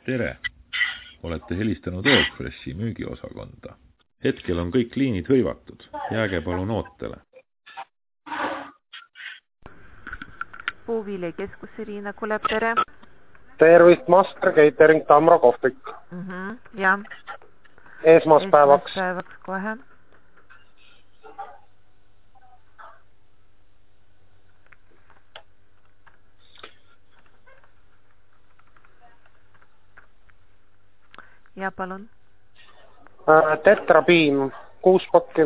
Tere! Olete helistanud Oilfreshi müügiosakonda. Hetkel on kõik liinid hõivatud. Jääge palun ootele. Puuviljekeskus Irina Kuleb, tere! Tervist, Master Catering Tamro Kohvik. Ja. Esmaspäevaks. Esmaspäevaks kohe. Ja palun. Tetrapiim 6 pakki.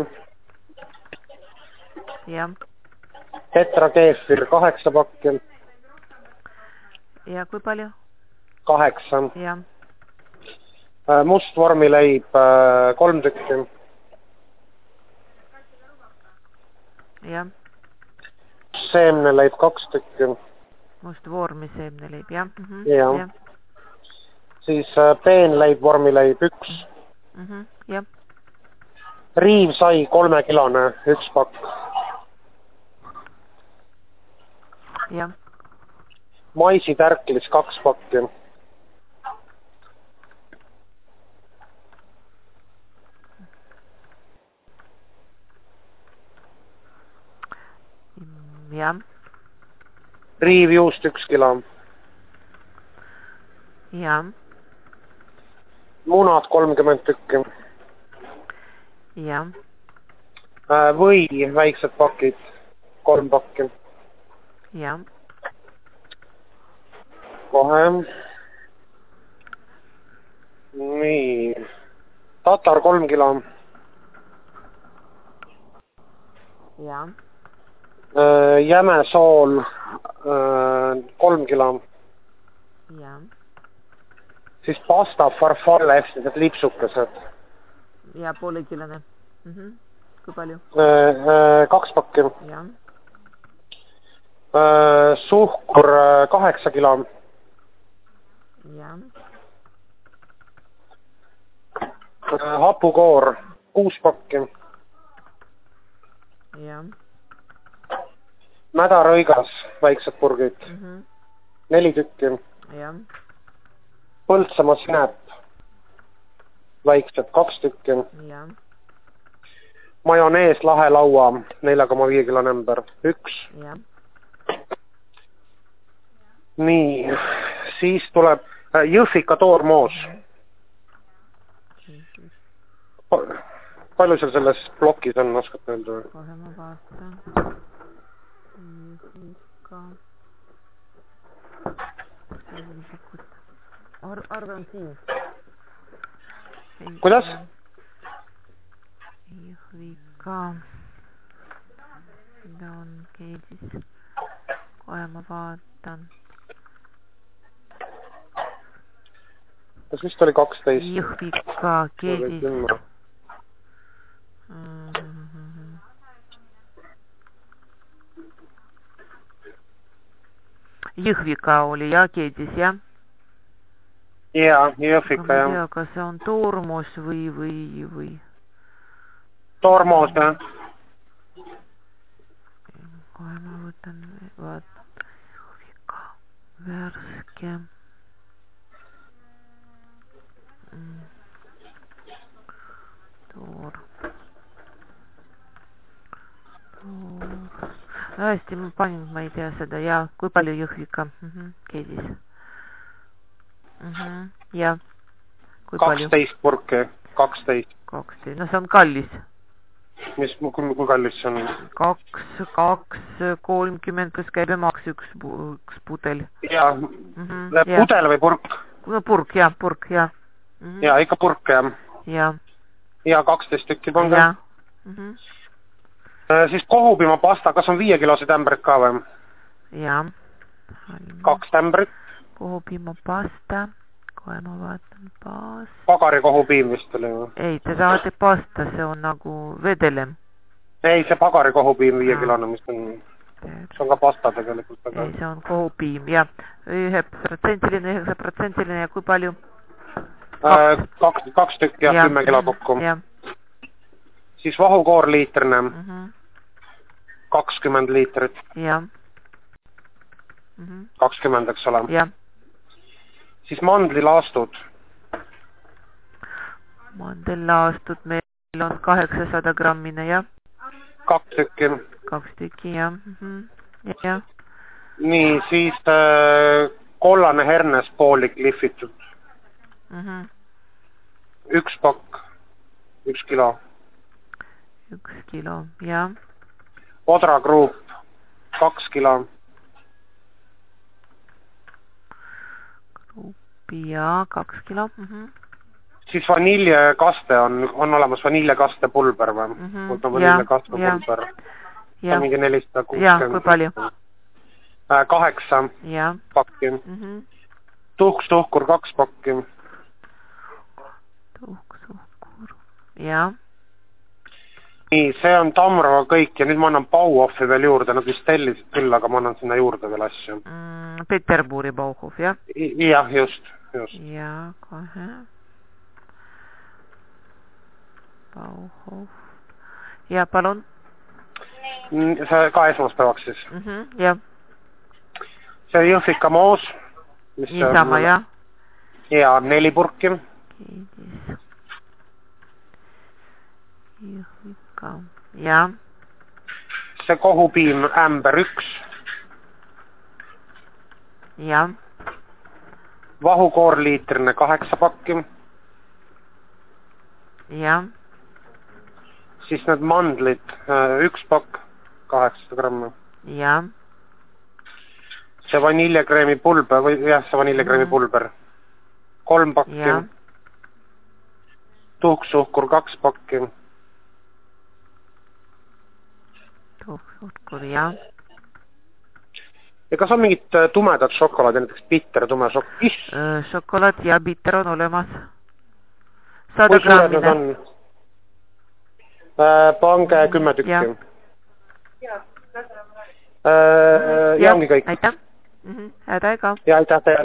Ja. Tetrakeefir 8 pakki. Ja kui palju? 8. Ja. Must vormileib 3 tükki. Ja. Seemneleib 2 tükki. Must vormi seemneleib, ja. Ja. Siis peenleib vormileib 1. Ja. Riivsai 3-kilone 1 pakk. Ja. Maisitärklis 2 pakki. Ja. Riivjuust 1 kilo. Ja. Munad 30 tükki. Ja. Või väiksed pakid 3 pakki. Ja. Kohe. Nii. Tatar 3 kilo. Ja. Jämesool 3 kilo. Ja. Siis pasta farfalle ehk need lipsukesed. Ja poolekilone. Kui palju? 2 pakki. Ja. Suhkur 8 kilo. Ja. Hapukoor 6 pakki. Ja. Mädarõigas väiksed purgid 4 tükki. Ja. Põltsamaa sinep väiksed 2 tükki. Ja. Majonees lahelaua 4,5 kilo nämber 1. Ja. Nii, siis tuleb Jõhvika toormoos. Palju seal selles plokis on, oskad öelda? Kohe ma vaatan. Jõhvika. Arve on siin. Kuidas? Jõhvika. Mida on keedis? Kohe ma vaatan. Kas vist oli 12? Jõhvika keedis. Jõhvika oli ja keedis, jah? Jaa, Jõhvika, jah. Ma ei tea, kas see on toormoos või... Toormoos, jah. Kohe ma võtan, Jõhvika, värske. Toor. Hästi, ma panin, ma ei tea seda, ja kui palju Jõhvika keedis? Ja, kui palju? 12 purki, 12. 12, no see on kallis. Kui kallis see on? 2,30 pluss käibemaks üks pudel. Jaa, pudel või purk? No purk, jah, purk, jah. Jaa, ikka purk, jah. Ja. Ja 12 tükki pange. Ja. Siis kohupiima pasta, kas on 5 kilosid ämbrit ka või? Ja. 2 ämbrit. Kohupiima pasta. Kohe ma vaatan pasta. Pagari kohupiim vist oli või? Ei, te saate pasta, see on nagu vedelem. Ei, see pagari kohupiim 5 kilone, mis on... See on ka pasta tegelikult. Ei, see on kohupiim, jah. 1%-line, 9%-line ja kui palju? 2 tükki ja 10 kilo kokku. Siis vahukoor liitrine. 20 liitrit. Jah. 20, eks ole. Jah. Siis mandlilaastud. Mandlilaastud meil on 800 grammine, jah? 2 tükki. 2 tükki, jah. Ja. Nii, siis kollane hernes poolik lihvitud. 1 pakk, 1 kilo. 1 kilo, jah. Odrakruup, 2 kilo. Kruupi, jah, 2 kilo. Siis vaniljekaste on olemas vaniljekaste pulber või? Mult on vaniljekaste pulber. Ja. Mingi 460. Ja, kui palju? 8 pakki. Tuhksuhkur 2 pakki. Tuhksuhkur, jah. Nii, see on Tamroga kõik ja nüüd ma annan Bauhofi veel juurde, nad vist tellisid küll, aga ma annan sinna juurde veel asju. Peterburi Bauhof, jah? Jah, just. Ja, kohe. Bauhof. Ja, palun? See ka esmaspäevaks siis. Jah. See Jõhvika moos. Niisama, jah? Ja 4 purki. Jõhvika, jah. See kohupiim ämber 1. Jah. Vahukoor liitrine 8 pakki. Jah. Siis need mandlid 1 pakk, 800 grammi. Jah. See vaniljekreemi pulber, või jah, see vaniljekreemi pulber. 3 pakki. Jah. Tuhksuhkur 2 pakki. Tuhksuhkur, jah. Ja kas on mingit tumedat šokolaadi, näiteks bitter tume šokolaad? Šokolaad ja bitter on olemas. 100 grammine. Pange 10 tükki. Ja ongi kõik. Aitäh. Aitäh ka. Ja aitäh teile.